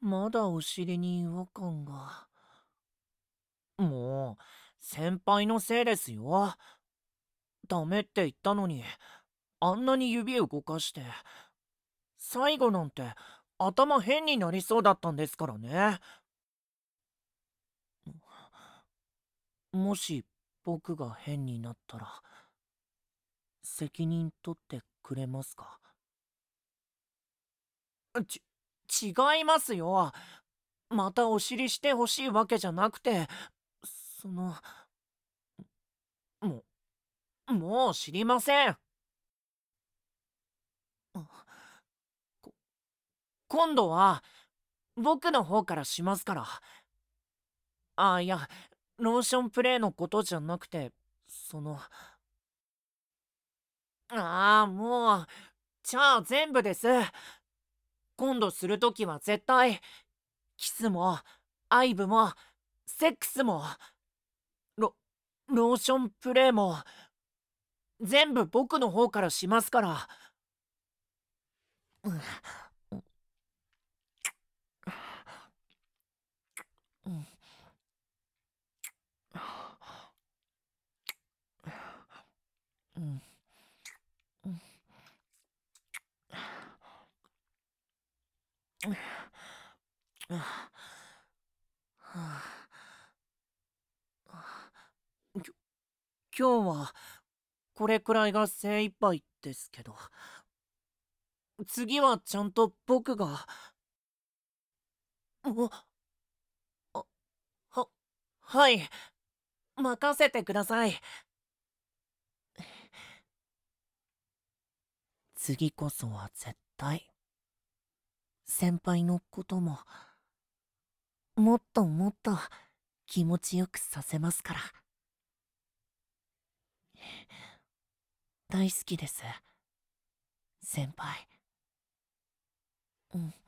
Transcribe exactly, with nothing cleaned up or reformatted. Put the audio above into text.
まだお尻に違和感が。もう、先輩のせいですよ。ダメって言ったのに、あんなに指動かして。最後なんて、頭変になりそうだったんですからね。もし、僕が変になったら、責任取ってくれますか？ち、違いますよ。またお尻してほしいわけじゃなくて、その、もう、もう知りません。こ今度は、僕の方からしますから。あ、いや、ローションプレイのことじゃなくて、その、ああ、もう、じゃあ全部です。今度するときは絶対、キスも、アイブも、セックスも、ロ、ローションプレイも、全部僕の方からしますから。うん、うん、うん、うん、うん、はあ、きょ今日はこれくらいが精一杯ですけど、次はちゃんと僕が。おあははい任せてください。次こそは絶対先輩のことももっともっと気持ちよくさせますから。大好きです先輩。うん。